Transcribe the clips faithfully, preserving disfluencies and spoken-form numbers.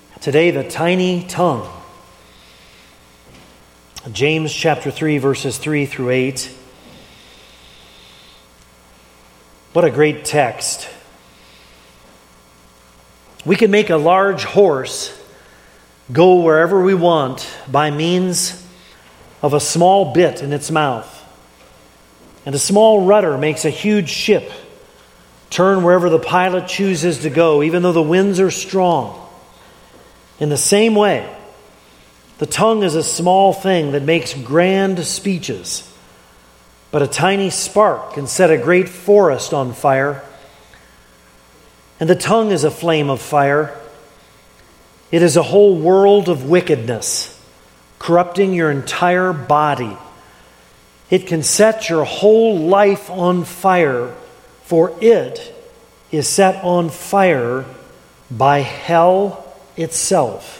Today, the tiny tongue. James chapter three, verses three through eight. What a great text. We can make a large horse go wherever we want by means of a small bit in its mouth. And a small rudder makes a huge ship turn wherever the pilot chooses to go, even though the winds are strong. In the same way, the tongue is a small thing that makes grand speeches, but a tiny spark can set a great forest on fire. And the tongue is a flame of fire. It is a whole world of wickedness, corrupting your entire body. It can set your whole life on fire, for it is set on fire by hell itself.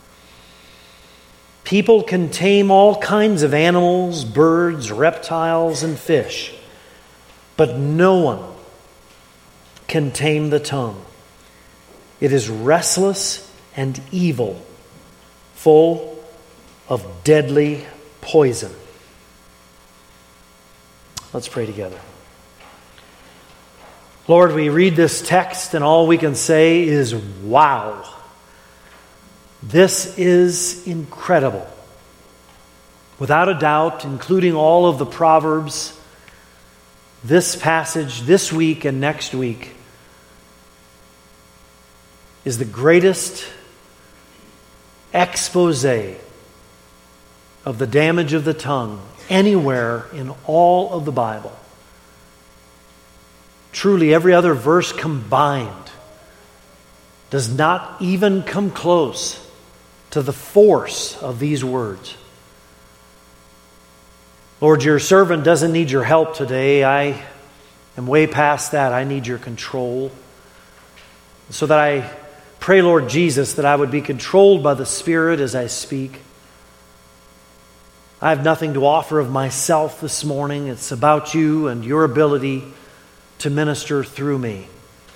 People can tame all kinds of animals, birds, reptiles, and fish, but no one can tame the tongue. It is restless and evil, full of deadly poison. Let's pray together. Lord, we read this text and all we can say is, wow. This is incredible. Without a doubt, including all of the Proverbs, this passage this week and next week is the greatest expose of the damage of the tongue anywhere in all of the Bible. Truly, every other verse combined does not even come close to the force of these words. Lord, your servant doesn't need your help today. I am way past that. I need your control. So that I pray, Lord Jesus, that I would be controlled by the Spirit as I speak. I have nothing to offer of myself this morning. It's about you and your ability to minister through me.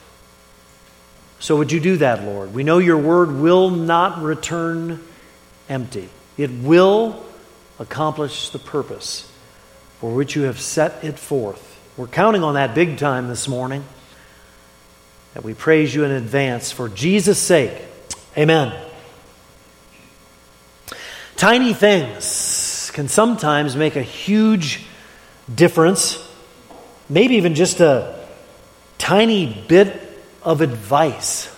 So would you do that, Lord? We know your word will not return empty. It will accomplish the purpose for which you have set it forth. We're counting on that big time this morning. And we praise you in advance for Jesus' sake. Amen. Tiny things can sometimes make a huge difference. Maybe even just a tiny bit of advice.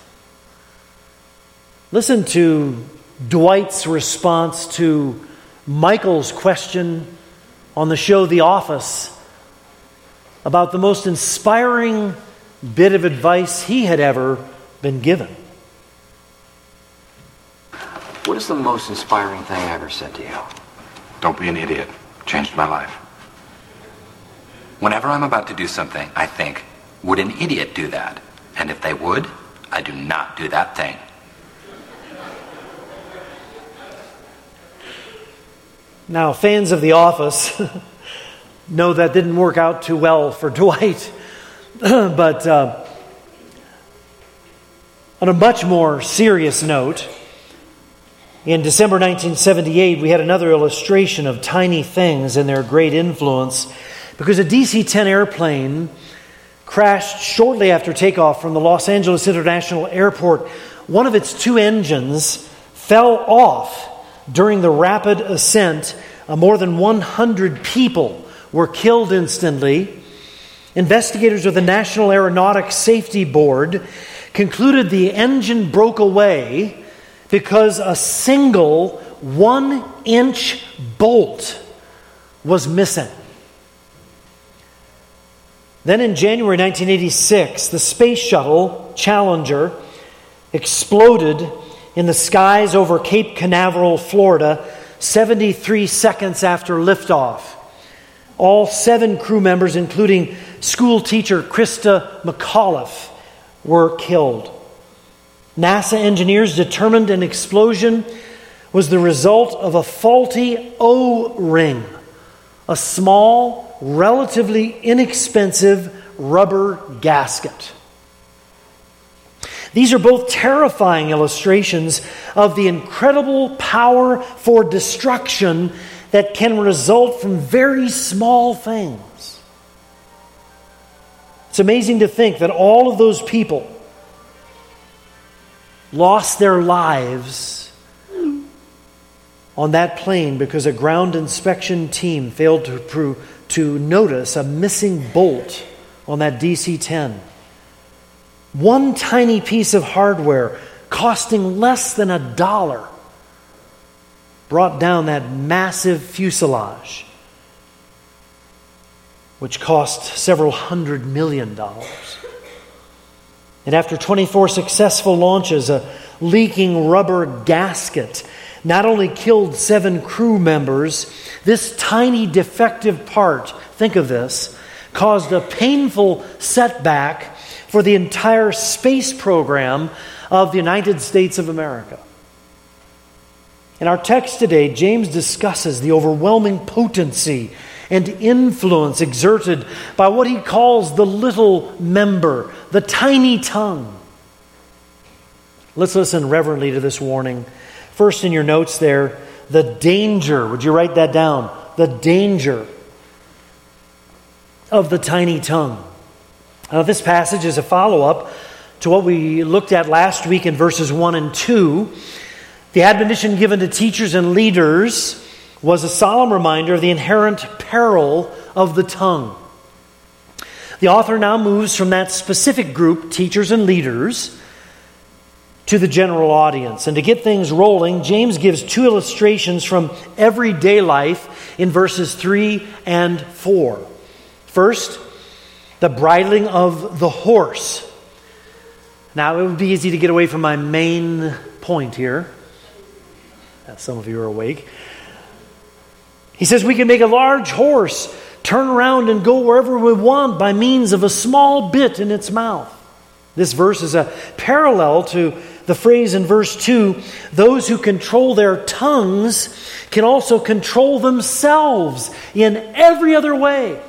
Listen to Dwight's response to Michael's question on the show The Office about the most inspiring bit of advice he had ever been given. What is the most inspiring thing I ever said to you? Don't be an idiot. Changed my life. Whenever I'm about to do something, I think, would an idiot do that? And if they would, I do not do that thing. Now, fans of The Office know that didn't work out too well for Dwight. But uh, on a much more serious note, in December nineteen seventy-eight, we had another illustration of tiny things and their great influence because a D C ten airplane crashed shortly after takeoff from the Los Angeles International Airport. One of its two engines fell off during the rapid ascent. Uh, more than one hundred people were killed instantly. Investigators of the National Aeronautics Safety Board concluded the engine broke away because a single one-inch bolt was missing. Then in January nineteen eighty-six, the space shuttle Challenger exploded in the skies over Cape Canaveral, Florida, seventy-three seconds after liftoff. All seven crew members, including school teacher Krista McAuliffe, were killed. NASA engineers determined an explosion was the result of a faulty O-ring, a small, relatively inexpensive rubber gasket. These are both terrifying illustrations of the incredible power for destruction that can result from very small things. It's amazing to think that all of those people lost their lives on that plane because a ground inspection team failed to, pro- to notice a missing bolt on that D C ten. One tiny piece of hardware costing less than a dollar brought down that massive fuselage, which cost several hundred million dollars. And after twenty-four successful launches, a leaking rubber gasket not only killed seven crew members, this tiny defective part, think of this, caused a painful setback for the entire space program of the United States of America. In our text today, James discusses the overwhelming potency and influence exerted by what he calls the little member, the tiny tongue. Let's listen reverently to this warning. First, in your notes there, the danger. Would you write that down? The danger of the tiny tongue. Now, this passage is a follow-up to what we looked at last week in verses one and two. The admonition given to teachers and leaders was a solemn reminder of the inherent peril of the tongue. The author now moves from that specific group, teachers and leaders, to the general audience. And to get things rolling, James gives two illustrations from everyday life in verses three and four. First, the bridling of the horse. Now, it would be easy to get away from my main point here. Some of you are awake. He says we can make a large horse turn around and go wherever we want by means of a small bit in its mouth. This verse is a parallel to the phrase in verse two, those who control their tongues can also control themselves in every other way.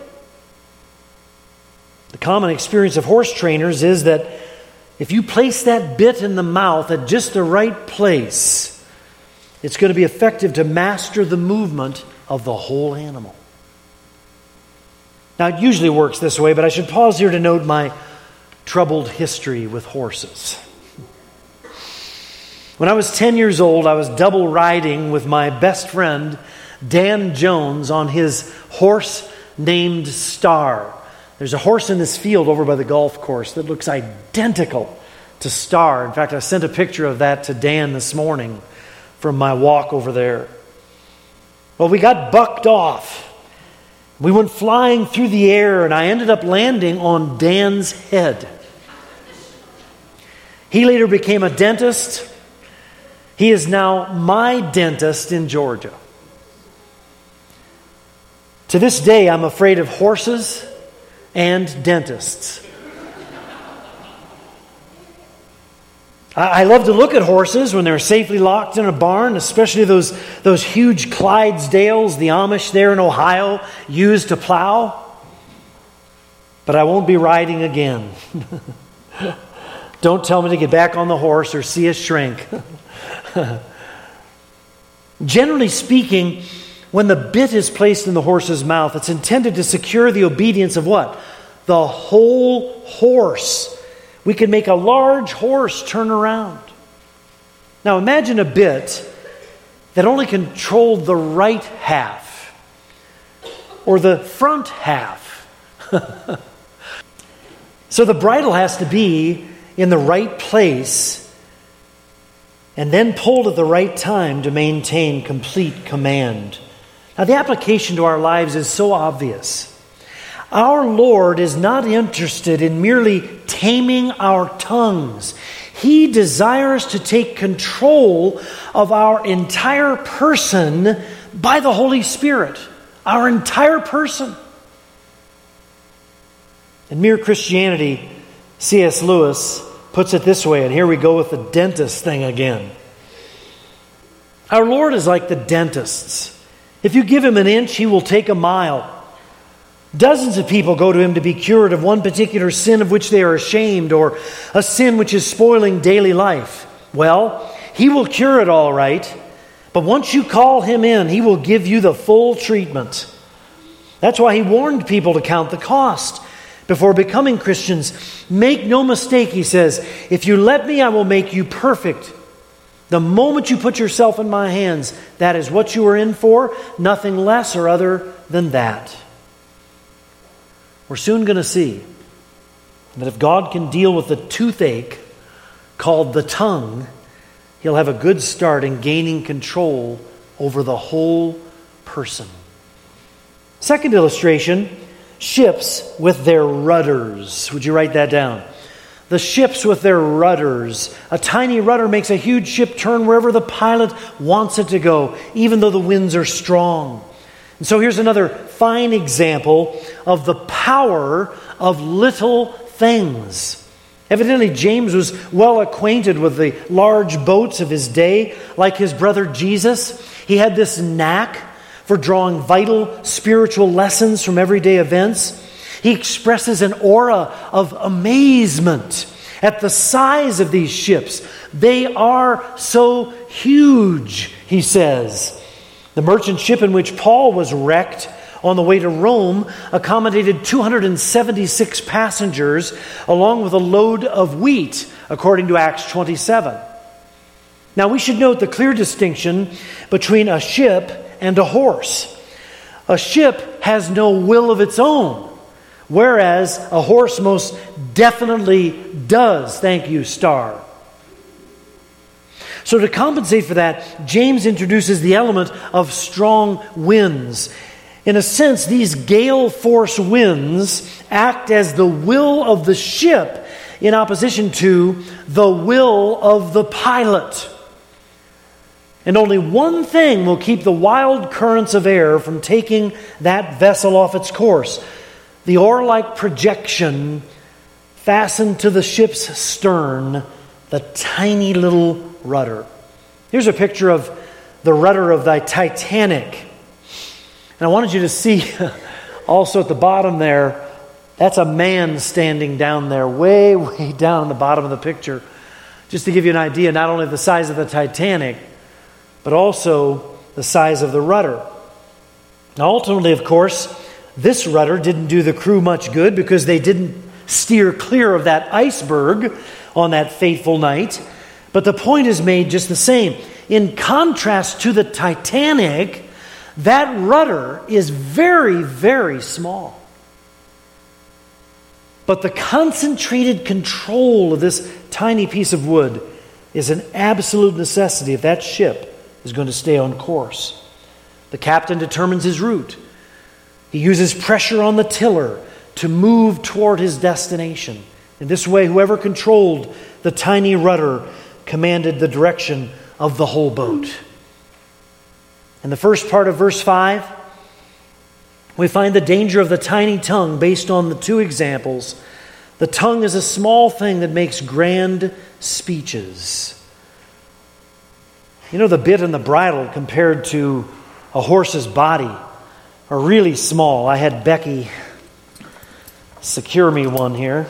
The common experience of horse trainers is that if you place that bit in the mouth at just the right place, it's going to be effective to master the movement of the whole animal. Now, it usually works this way, but I should pause here to note my troubled history with horses. When I was ten years old, I was double riding with my best friend, Dan Jones, on his horse named Star. There's a horse in this field over by the golf course that looks identical to Star. In fact, I sent a picture of that to Dan this morning from my walk over there. Well, we got bucked off. We went flying through the air, and I ended up landing on Dan's head. He later became a dentist. He is now my dentist in Georgia. To this day, I'm afraid of horses and dentists. I love to look at horses when they're safely locked in a barn, especially those, those huge Clydesdales the Amish there in Ohio use to plow. But I won't be riding again. Don't tell me to get back on the horse or see us shrink. Generally speaking, when the bit is placed in the horse's mouth, it's intended to secure the obedience of what? The whole horse. We can make a large horse turn around. Now imagine a bit that only controlled the right half or the front half. So the bridle has to be in the right place and then pulled at the right time to maintain complete command. Now the application to our lives is so obvious. Our Lord is not interested in merely taming our tongues. He desires to take control of our entire person by the Holy Spirit. Our entire person. In Mere Christianity, C S Lewis puts it this way, and here we go with the dentist thing again. Our Lord is like the dentists. If you give him an inch, he will take a mile. Dozens of people go to him to be cured of one particular sin of which they are ashamed, or a sin which is spoiling daily life. Well, he will cure it all right, but once you call him in, he will give you the full treatment. That's why he warned people to count the cost before becoming Christians. Make no mistake, he says, if you let me, I will make you perfect. The moment you put yourself in my hands, that is what you are in for, nothing less or other than that. We're soon going to see that if God can deal with the toothache called the tongue, he'll have a good start in gaining control over the whole person. Second illustration, ships with their rudders. Would you write that down? The ships with their rudders. A tiny rudder makes a huge ship turn wherever the pilot wants it to go, even though the winds are strong. And so here's another fine example of the power of little things. Evidently, James was well acquainted with the large boats of his day, like his brother Jesus. He had this knack for drawing vital spiritual lessons from everyday events. He expresses an aura of amazement at the size of these ships. They are so huge, he says. The merchant ship in which Paul was wrecked on the way to Rome accommodated two hundred seventy-six passengers, along with a load of wheat, according to Acts twenty-seven. Now we should note the clear distinction between a ship and a horse. A ship has no will of its own, whereas a horse most definitely does. Thank you, Star. So to compensate for that, James introduces the element of strong winds. In a sense, these gale force winds act as the will of the ship in opposition to the will of the pilot. And only one thing will keep the wild currents of air from taking that vessel off its course: the oar-like projection fastened to the ship's stern, the tiny little rudder. Here's a picture of the rudder of the Titanic. And I wanted you to see also at the bottom there, that's a man standing down there, way, way down in the bottom of the picture. Just to give you an idea, not only of the size of the Titanic, but also the size of the rudder. Now, ultimately, of course, this rudder didn't do the crew much good because they didn't steer clear of that iceberg on that fateful night. But the point is made just the same. In contrast to the Titanic, that rudder is very, very small. But the concentrated control of this tiny piece of wood is an absolute necessity if that ship is going to stay on course. The captain determines his route. He uses pressure on the tiller to move toward his destination. In this way, whoever controlled the tiny rudder commanded the direction of the whole boat. In the first part of verse five, we find the danger of the tiny tongue based on the two examples. The tongue is a small thing that makes grand speeches. You know, the bit and the bridle compared to a horse's body are really small. I had Becky secure me one here.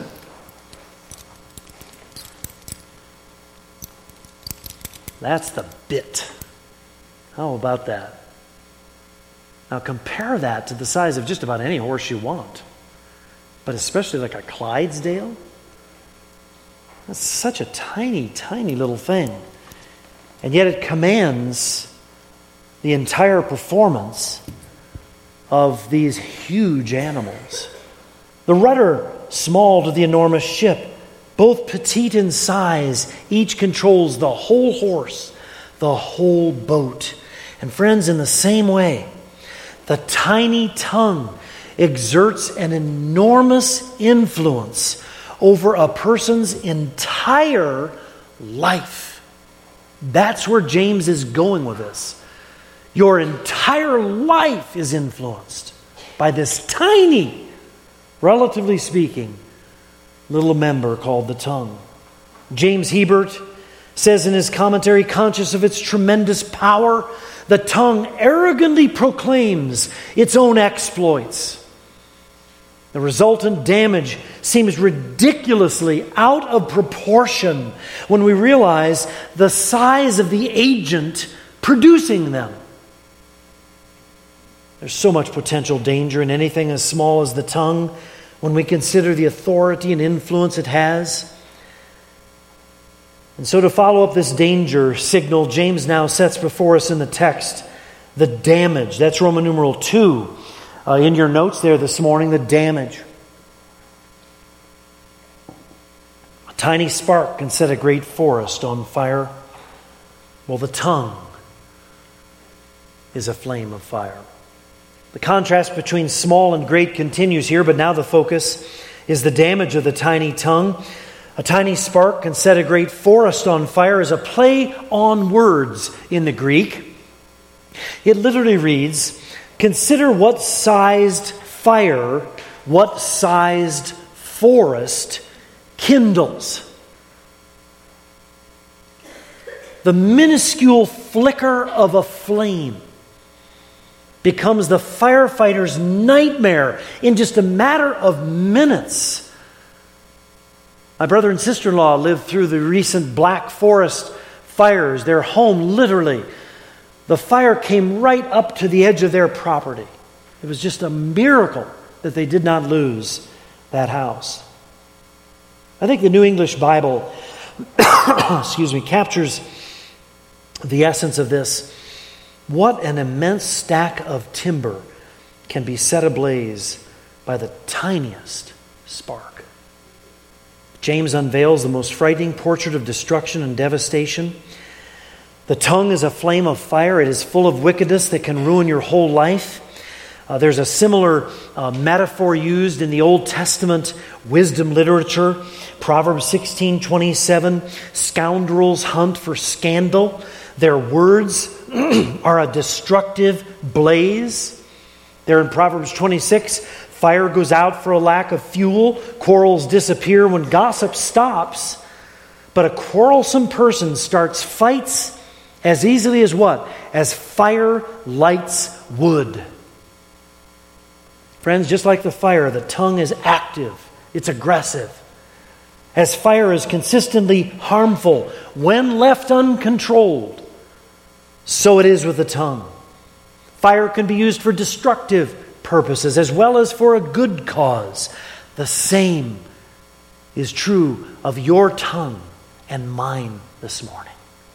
That's the bit. How about that? Now compare that to the size of just about any horse you want. But especially like a Clydesdale. That's such a tiny, tiny little thing. And yet it commands the entire performance of these huge animals. The rudder, small to the enormous ship, both petite in size, each controls the whole horse, the whole boat. And friends, in the same way, the tiny tongue exerts an enormous influence over a person's entire life. That's where James is going with this. Your entire life is influenced by this tiny, relatively speaking, little member called the tongue. James Hebert says in his commentary, conscious of its tremendous power, the tongue arrogantly proclaims its own exploits. The resultant damage seems ridiculously out of proportion when we realize the size of the agent producing them. There's so much potential danger in anything as small as the tongue when we consider the authority and influence it has. And so to follow up this danger signal, James now sets before us in the text the damage. That's Roman numeral two. Uh, in your notes there this morning, the damage. A tiny spark can set a great forest on fire. Well, the tongue is a flame of fire. The contrast between small and great continues here, but now the focus is the damage of the tiny tongue. A tiny spark can set a great forest on fire is a play on words in the Greek. It literally reads, consider what sized fire, what sized forest kindles. The minuscule flicker of a flame becomes the firefighter's nightmare in just a matter of minutes. My brother and sister-in-law lived through the recent Black Forest fires. Their home, literally, the fire came right up to the edge of their property. It was just a miracle that they did not lose that house. I think the New English Bible, excuse me, captures the essence of this. What an immense stack of timber can be set ablaze by the tiniest spark. James unveils the most frightening portrait of destruction and devastation. The tongue is a flame of fire. It is full of wickedness that can ruin your whole life. Uh, there's a similar uh, metaphor used in the Old Testament wisdom literature. Proverbs sixteen twenty-seven, scoundrels hunt for scandal. Their words are a destructive blaze. There in Proverbs twenty-six, fire goes out for a lack of fuel. Quarrels disappear when gossip stops. But a quarrelsome person starts fights as easily as what? As fire lights wood. Friends, just like the fire, the tongue is active. It's aggressive. As fire is consistently harmful when left uncontrolled, so it is with the tongue. Fire can be used for destructive purposes as well as for a good cause. The same is true of your tongue and mine this morning.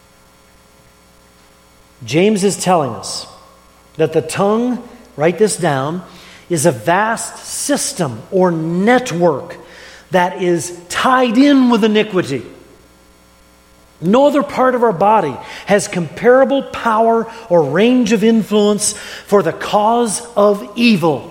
James is telling us that the tongue, write this down, is a vast system or network that is tied in with iniquity. No other part of our body has comparable power or range of influence for the cause of evil.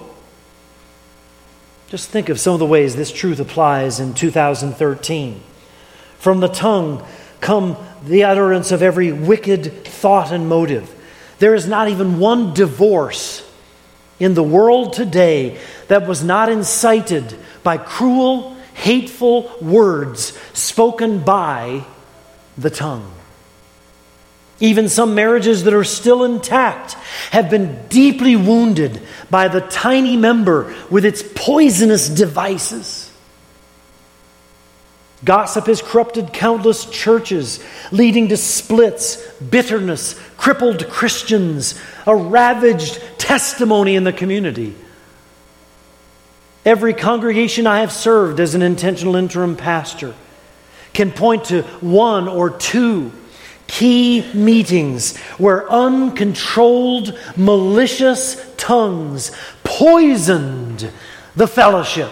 Just think of some of the ways this truth applies in two thousand thirteen. From the tongue come the utterance of every wicked thought and motive. There is not even one divorce in the world today that was not incited by cruel, hateful words spoken by the tongue. Even some marriages that are still intact have been deeply wounded by the tiny member with its poisonous devices. Gossip has corrupted countless churches, leading to splits, bitterness, crippled Christians, a ravaged testimony in the community. Every congregation I have served as an intentional interim pastor can point to one or two key meetings where uncontrolled, malicious tongues poisoned the fellowship.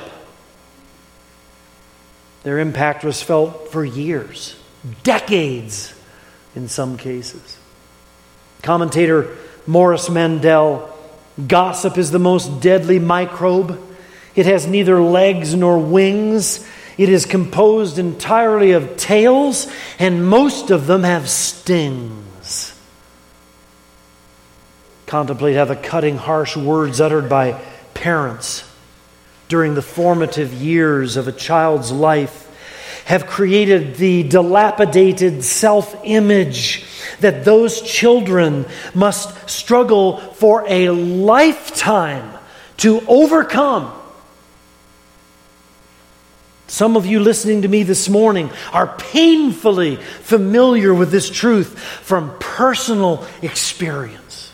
Their impact was felt for years, decades in some cases. Commentator Morris Mandel, gossip is the most deadly microbe. It has neither legs nor wings. It is composed entirely of tails, and most of them have stings. Contemplate how the cutting, harsh words uttered by parents during the formative years of a child's life have created the dilapidated self-image that those children must struggle for a lifetime to overcome. Some of you listening to me this morning are painfully familiar with this truth from personal experience.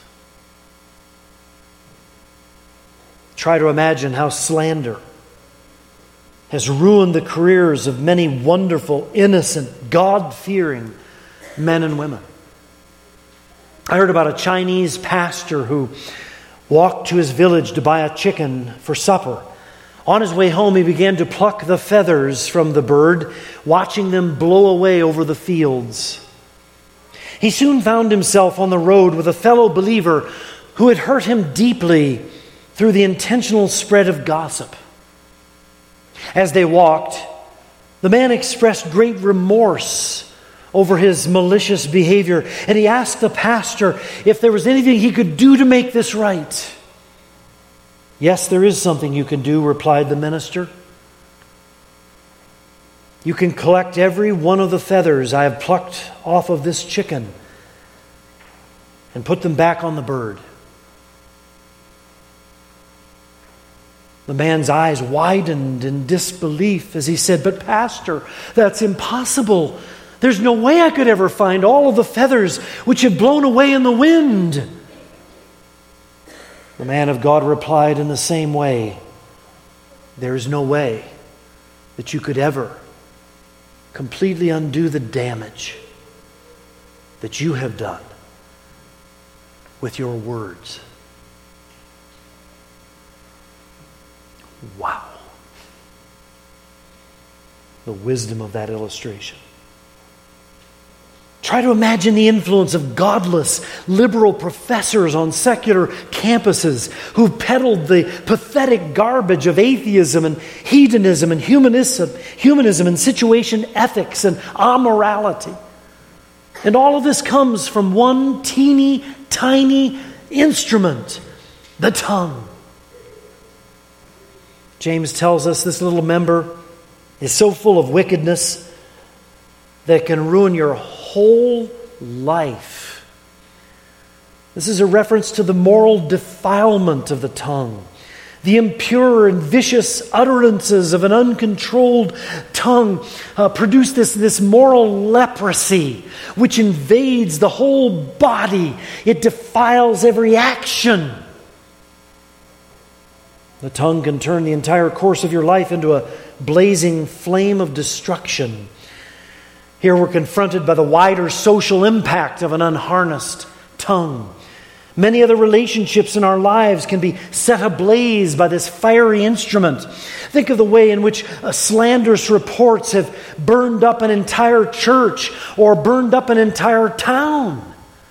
Try to imagine how slander has ruined the careers of many wonderful, innocent, God-fearing men and women. I heard about a Chinese pastor who walked to his village to buy a chicken for supper. On his way home, he began to pluck the feathers from the bird, watching them blow away over the fields. He soon found himself on the road with a fellow believer who had hurt him deeply through the intentional spread of gossip. As they walked, the man expressed great remorse over his malicious behavior, and he asked the pastor if there was anything he could do to make this right. "Yes, there is something you can do," replied the minister. "You can collect every one of the feathers I have plucked off of this chicken and put them back on the bird." The man's eyes widened in disbelief as he said, "But Pastor, that's impossible. There's no way I could ever find all of the feathers which have blown away in the wind." The man of God replied in the same way, "There is no way that you could ever completely undo the damage that you have done with your words." Wow. The wisdom of that illustration. Try to imagine the influence of godless, liberal professors on secular campuses who peddled the pathetic garbage of atheism and hedonism and humanism, humanism and situation ethics and amorality. And all of this comes from one teeny, tiny instrument, the tongue. James tells us this little member is so full of wickedness that it can ruin your whole life. This is a reference to the moral defilement of the tongue. The impure and vicious utterances of an uncontrolled tongue uh, produce this, this moral leprosy which invades the whole body. It defiles every action. The tongue can turn the entire course of your life into a blazing flame of destruction. Here we're confronted by the wider social impact of an unharnessed tongue. Many other relationships in our lives can be set ablaze by this fiery instrument. Think of the way in which uh, slanderous reports have burned up an entire church or burned up an entire town.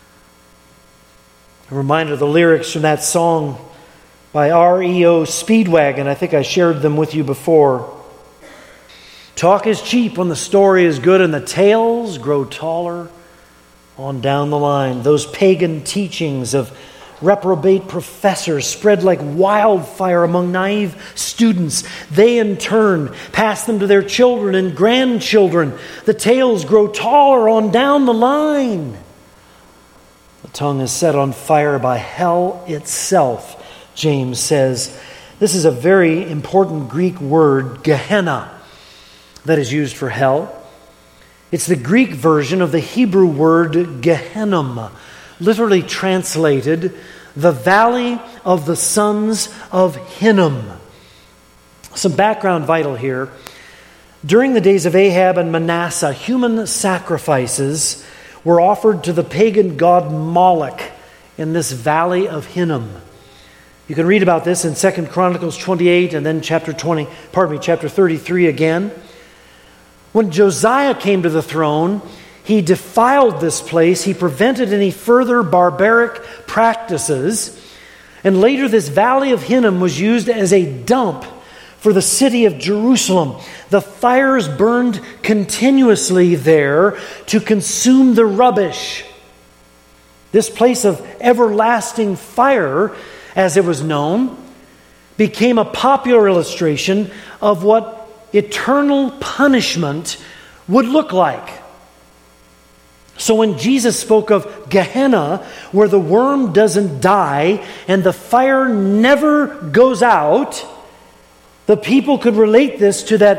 A reminder of the lyrics from that song by R E O Speedwagon. I think I shared them with you before. Talk is cheap when the story is good and the tales grow taller on down the line. Those pagan teachings of reprobate professors spread like wildfire among naive students. They in turn pass them to their children and grandchildren. The tales grow taller on down the line. The tongue is set on fire by hell itself, James says. This is a very important Greek word, Gehenna, that is used for hell. It's the Greek version of the Hebrew word Gehenna, literally translated, the valley of the sons of Hinnom. Some background vital here. During the days of Ahab and Manasseh, human sacrifices were offered to the pagan god Moloch in this valley of Hinnom. You can read about this in Second Chronicles twenty-eight and then chapter twenty, pardon me, chapter thirty-three again. When Josiah came to the throne, he defiled this place. He prevented any further barbaric practices. And later this valley of Hinnom was used as a dump for the city of Jerusalem. The fires burned continuously there to consume the rubbish. This place of everlasting fire, as it was known, became a popular illustration of what eternal punishment would look like. So when Jesus spoke of Gehenna, where the worm doesn't die and the fire never goes out, the people could relate this to that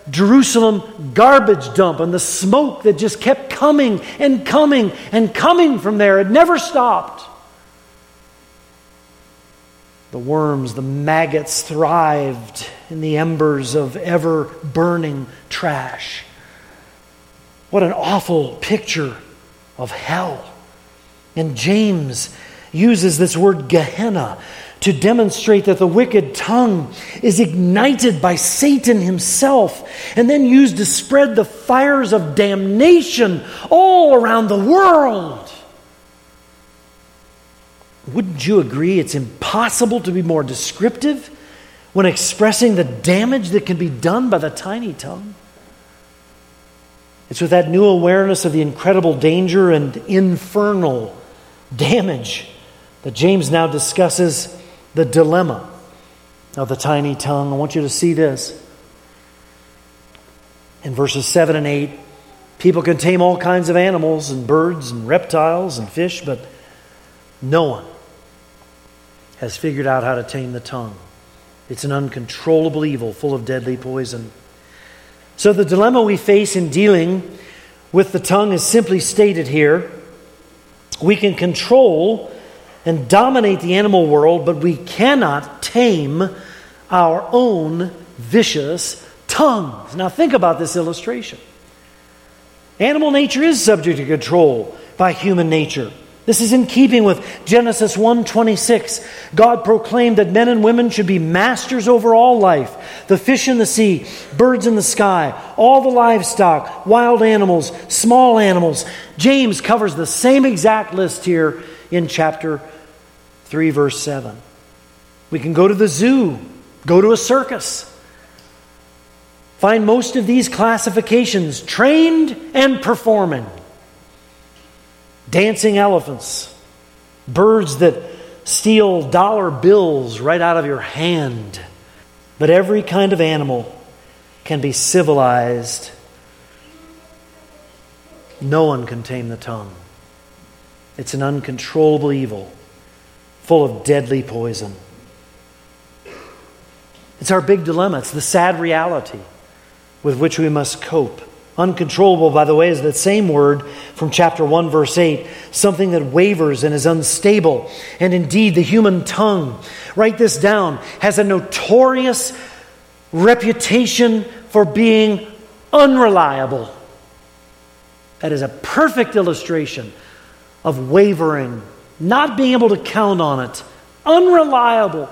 Jerusalem garbage dump and the smoke that just kept coming and coming and coming from there. It never stopped. The worms, the maggots thrived in the embers of ever-burning trash. What an awful picture of hell. And James uses this word Gehenna to demonstrate that the wicked tongue is ignited by Satan himself and then used to spread the fires of damnation all around the world. Wouldn't you agree it's impossible to be more descriptive when expressing the damage that can be done by the tiny tongue? It's with that new awareness of the incredible danger and infernal damage that James now discusses the dilemma of the tiny tongue. I want you to see this. In verses seven and eight, people can tame all kinds of animals and birds and reptiles and fish, but no one has figured out how to tame the tongue. It's an uncontrollable evil full of deadly poison. So the dilemma we face in dealing with the tongue is simply stated here. We can control and dominate the animal world, but we cannot tame our own vicious tongues. Now think about this illustration. Animal nature is subject to control by human nature. This is in keeping with Genesis one twenty-six. God proclaimed that men and women should be masters over all life. The fish in the sea, birds in the sky, all the livestock, wild animals, small animals. James covers the same exact list here in chapter three, verse seven. We can go to the zoo, go to a circus. Find most of these classifications trained and performing. Dancing elephants, birds that steal dollar bills right out of your hand. But every kind of animal can be civilized. No one can tame the tongue. It's an uncontrollable evil, full of deadly poison. It's our big dilemma. It's the sad reality with which we must cope. Uncontrollable, by the way, is that same word from chapter one, verse eight. Something that wavers and is unstable. And indeed, the human tongue, write this down, has a notorious reputation for being unreliable. That is a perfect illustration of wavering, not being able to count on it. Unreliable.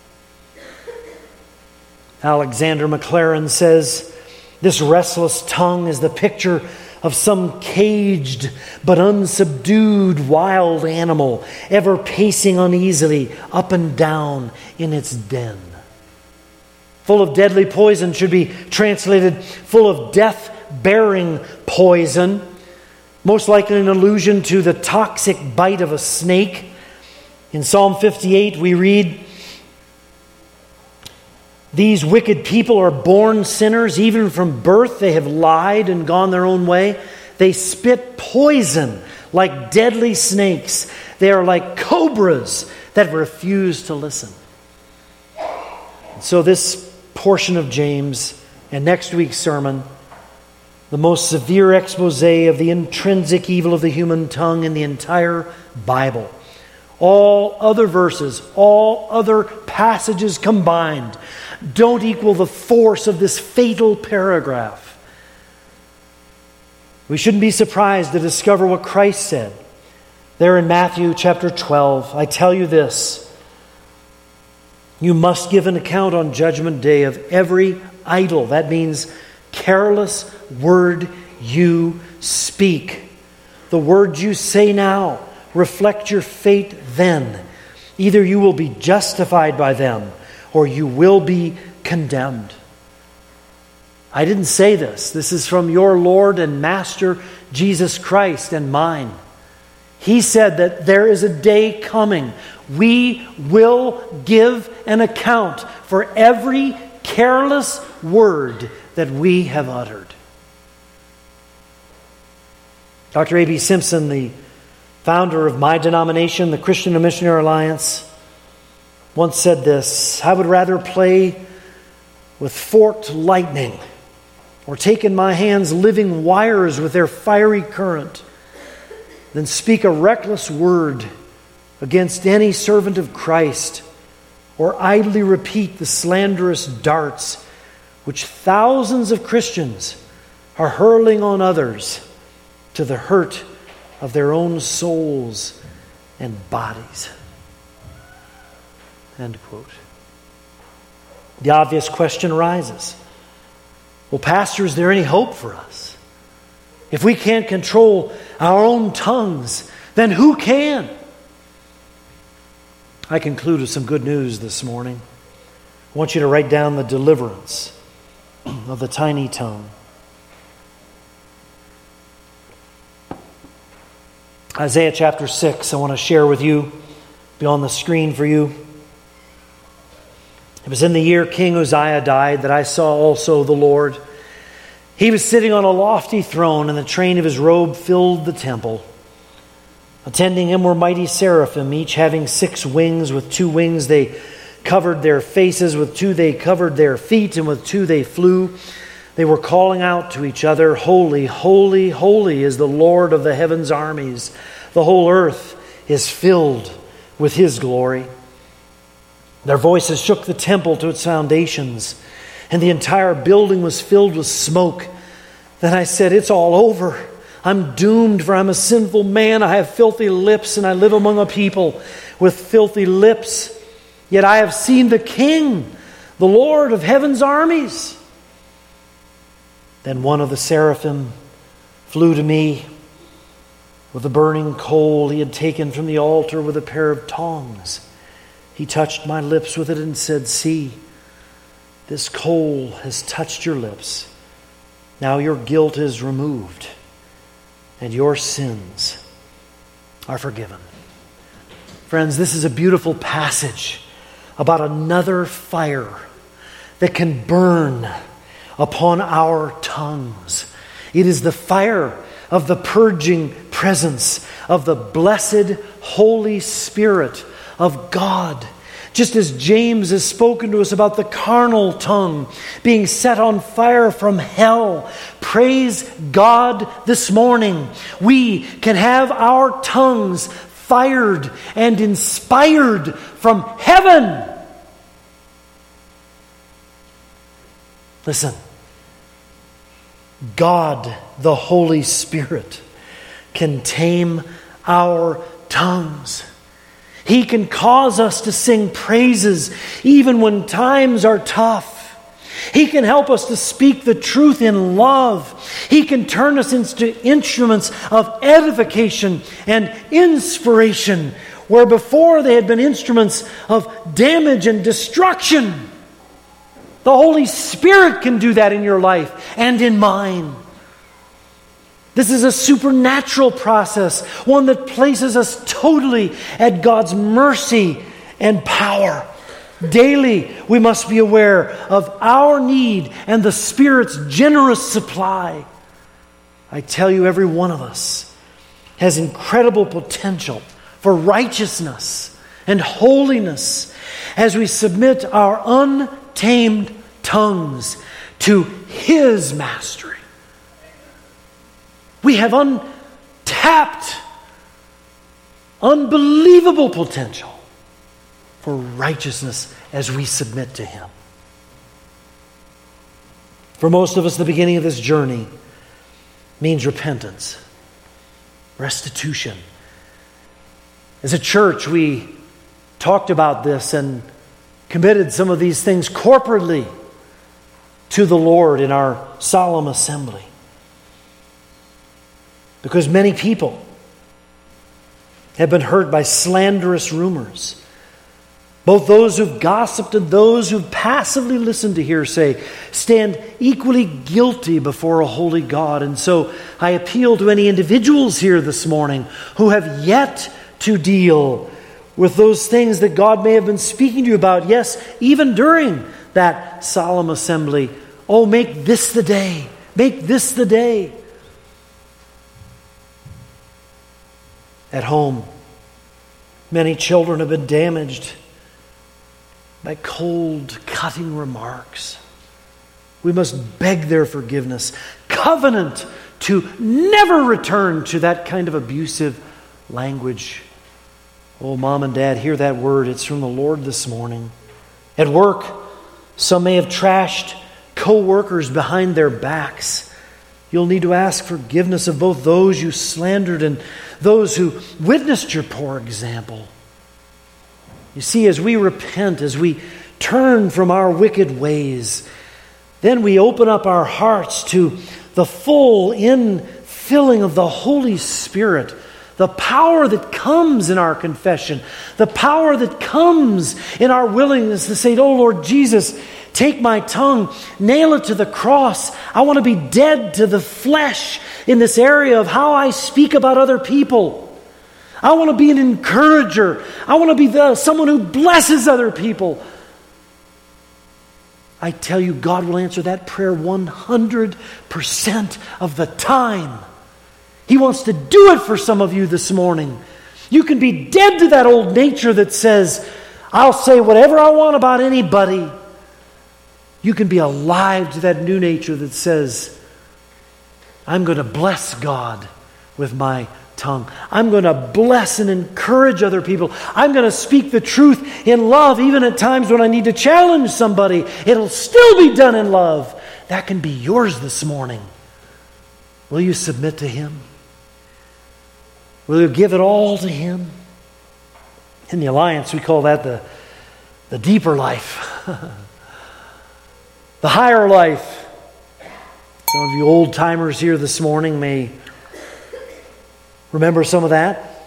Alexander Maclaren says, this restless tongue is the picture of some caged but unsubdued wild animal, ever pacing uneasily up and down in its den. Full of deadly poison should be translated full of death-bearing poison, most likely an allusion to the toxic bite of a snake. In Psalm fifty-eight we read, these wicked people are born sinners. Even from birth they have lied and gone their own way. They spit poison like deadly snakes. They are like cobras that refuse to listen. So this portion of James and next week's sermon, the most severe expose of the intrinsic evil of the human tongue in the entire Bible. All other verses, all other passages combined don't equal the force of this fatal paragraph. We shouldn't be surprised to discover what Christ said there in Matthew chapter twelve. I tell you this, you must give an account on Judgment Day of every idle, that means careless word you speak. The words you say now reflect your fate then. Either you will be justified by them or you will be condemned. I didn't say this. This is from your Lord and Master Jesus Christ and mine. He said that there is a day coming. We will give an account for every careless word that we have uttered. Doctor A B Simpson, the founder of my denomination, the Christian and Missionary Alliance, once said this: I would rather play with forked lightning or take in my hands living wires with their fiery current, than speak a reckless word against any servant of Christ, or idly repeat the slanderous darts which thousands of Christians are hurling on others to the hurt of their own souls and bodies. End quote. The obvious question arises. Well, Pastor, is there any hope for us? If we can't control our own tongues, then who can? I conclude with some good news this morning. I want you to write down the deliverance of the tiny tongue. Isaiah chapter six, I want to share with you, be on the screen for you. It was in the year King Uzziah died that I saw also the Lord. He was sitting on a lofty throne, and the train of his robe filled the temple. Attending him were mighty seraphim, each having six wings. With two wings they covered their faces, with two they covered their feet, and with two they flew. They were calling out to each other, "Holy, holy, holy is the Lord of the heaven's armies. The whole earth is filled with His glory." Their voices shook the temple to its foundations, and the entire building was filled with smoke. Then I said, "It's all over. I'm doomed, for I'm a sinful man. I have filthy lips, and I live among a people with filthy lips. Yet I have seen the King, the Lord of heaven's armies." Then one of the seraphim flew to me with a burning coal he had taken from the altar with a pair of tongs. He touched my lips with it and said, "See, this coal has touched your lips. Now your guilt is removed, and your sins are forgiven." Friends, this is a beautiful passage about another fire that can burn upon our tongues. It is the fire of the purging presence of the blessed Holy Spirit of God. Just as James has spoken to us about the carnal tongue being set on fire from hell, praise God this morning, we can have our tongues fired and inspired from heaven. Listen, God, the Holy Spirit, can tame our tongues. He can cause us to sing praises even when times are tough. He can help us to speak the truth in love. He can turn us into instruments of edification and inspiration, where before they had been instruments of damage and destruction. The Holy Spirit can do that in your life and in mine. This is a supernatural process, one that places us totally at God's mercy and power. Daily, we must be aware of our need and the Spirit's generous supply. I tell you, every one of us has incredible potential for righteousness and holiness as we submit our untamed tongues to His mastery. We have untapped, unbelievable potential for righteousness as we submit to Him. For most of us, the beginning of this journey means repentance, restitution. As a church, we talked about this and committed some of these things corporately to the Lord in our solemn assembly. Because many people have been hurt by slanderous rumors. Both those who've gossiped and those who've passively listened to hearsay stand equally guilty before a holy God. And so I appeal to any individuals here this morning who have yet to deal with those things that God may have been speaking to you about. Yes, even during that solemn assembly. Oh, make this the day. Make this the day. At home, many children have been damaged by cold, cutting remarks. We must beg their forgiveness. Covenant to never return to that kind of abusive language. Oh, Mom and Dad, hear that word. It's from the Lord this morning. At work, some may have trashed co-workers behind their backs. You'll need to ask forgiveness of both those you slandered and those who witnessed your poor example. You see, as we repent, as we turn from our wicked ways, then we open up our hearts to the full infilling of the Holy Spirit, the power that comes in our confession, the power that comes in our willingness to say, "Oh Lord Jesus, take my tongue, nail it to the cross. I want to be dead to the flesh in this area of how I speak about other people. I want to be an encourager. I want to be the, someone who blesses other people." I tell you, God will answer that prayer one hundred percent of the time. He wants to do it for some of you this morning. You can be dead to that old nature that says, "I'll say whatever I want about anybody." You can be alive to that new nature that says, "I'm going to bless God with my tongue. I'm going to bless and encourage other people. I'm going to speak the truth in love, even at times when I need to challenge somebody. It'll still be done in love." That can be yours this morning. Will you submit to Him? Will you give it all to Him? In the Alliance, we call that the, the deeper life. The higher life. Some of you old timers here this morning may remember some of that.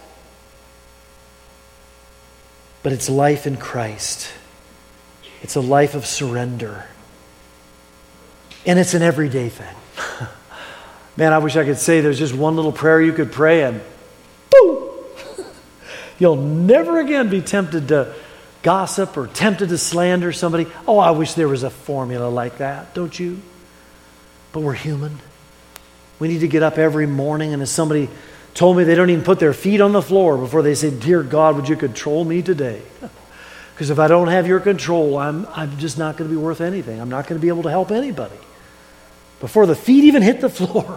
But it's life in Christ. It's a life of surrender. And it's an everyday thing. Man, I wish I could say there's just one little prayer you could pray and boom! You'll never again be tempted to gossip or tempted to slander somebody. Oh, I wish there was a formula like that, don't you? But we're human. We need to get up every morning, and as somebody told me, they don't even put their feet on the floor before they say, "Dear God, would you control me today? Because if I don't have your control, I'm, I'm just not going to be worth anything. I'm not going to be able to help anybody." Before the feet even hit the floor.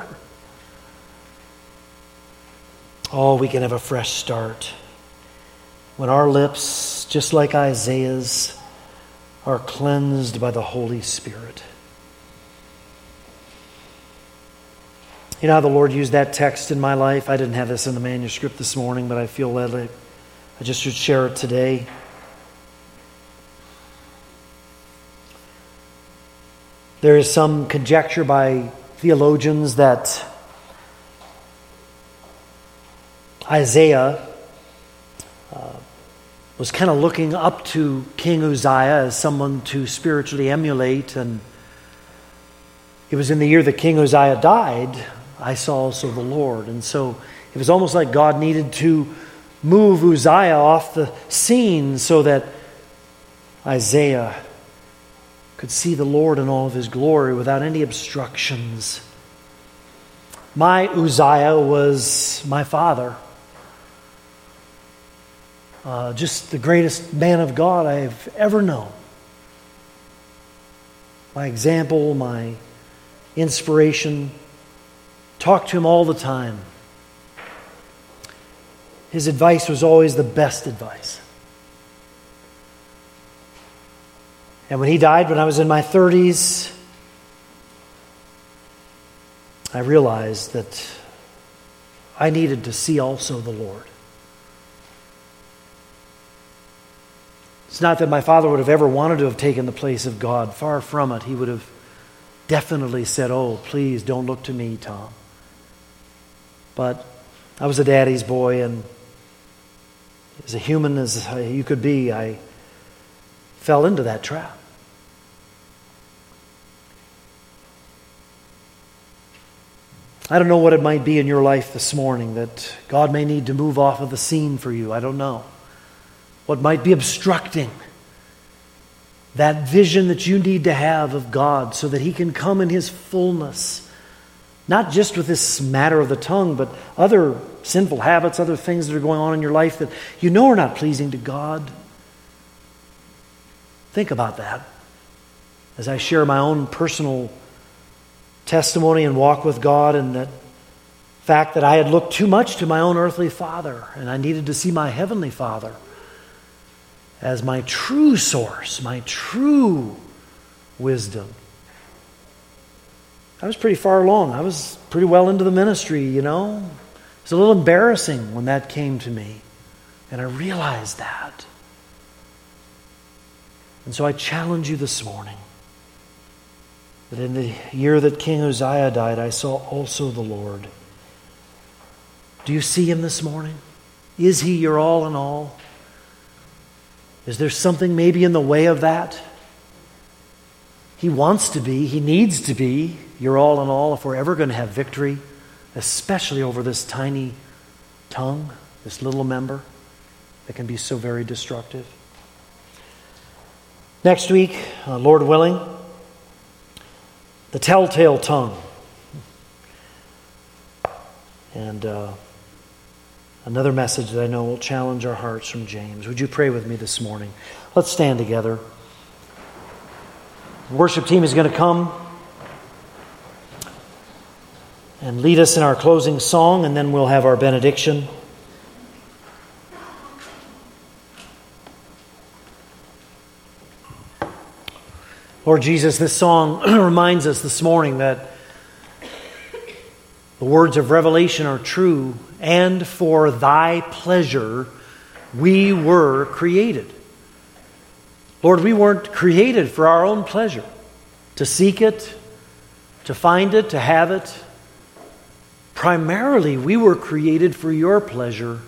Oh, we can have a fresh start when our lips, just like Isaiah's, are cleansed by the Holy Spirit. You know how the Lord used that text in my life? I didn't have this in the manuscript this morning, but I feel that I just should share it today. There is some conjecture by theologians that Isaiah uh, was kind of looking up to King Uzziah as someone to spiritually emulate. And it was in the year that King Uzziah died, I saw also the Lord. And so it was almost like God needed to move Uzziah off the scene so that Isaiah could see the Lord in all of His glory without any obstructions. My Uzziah was my father. Uh, just the greatest man of God I've ever known. My example, my inspiration. Talked to him all the time. His advice was always the best advice. And when he died, when I was in my thirties, I realized that I needed to see also the Lord. It's not that my father would have ever wanted to have taken the place of God. Far from it. He would have definitely said, "Oh, please don't look to me, Tom." But I was a daddy's boy, and as a human as you could be, I fell into that trap. I don't know what it might be in your life this morning that God may need to move off of the scene for you. I don't know. What might be obstructing that vision that you need to have of God so that He can come in His fullness. Not just with this matter of the tongue, but other sinful habits, other things that are going on in your life that you know are not pleasing to God. Think about that. as I share my own personal testimony and walk with God, and that fact that I had looked too much to my own earthly father, and I needed to see my heavenly Father as my true source, my true wisdom. I was pretty far along. I was pretty well into the ministry, you know. It was a little embarrassing when that came to me, and I realized that. And so I challenge you this morning that in the year that King Uzziah died, I saw also the Lord. Do you see him this morning? Is he your all in all? Is there something maybe in the way of that? He wants to be, he needs to be your all in all if we're ever going to have victory, especially over this tiny tongue, this little member that can be so very destructive. Next week, uh, Lord willing, the telltale tongue. And uh, another message that I know will challenge our hearts from James. Would you pray with me this morning? Let's stand together. The worship team is going to come and lead us in our closing song, and then we'll have our benediction. Lord Jesus, this song reminds us this morning that the words of Revelation are true, and for thy pleasure we were created. Lord, we weren't created for our own pleasure, to seek it, to find it, to have it. Primarily, we were created for your pleasure.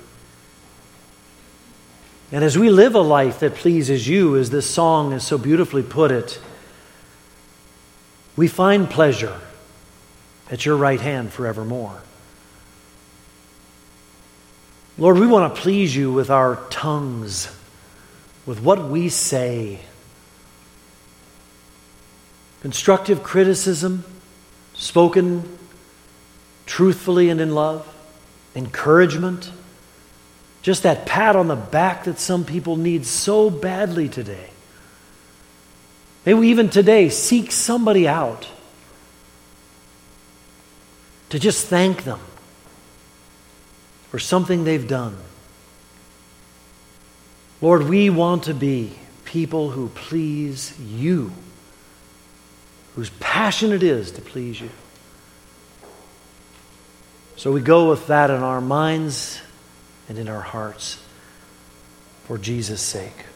And as we live a life that pleases you, as this song has so beautifully put it, we find pleasure at your right hand forevermore. Lord, we want to please you with our tongues, with what we say. Constructive criticism, spoken truthfully and in love. Encouragement. Just that pat on the back that some people need so badly today. May we even today seek somebody out to just thank them for something they've done. Lord, we want to be people who please you, whose passion it is to please you. So we go with that in our minds and in our hearts for Jesus' sake.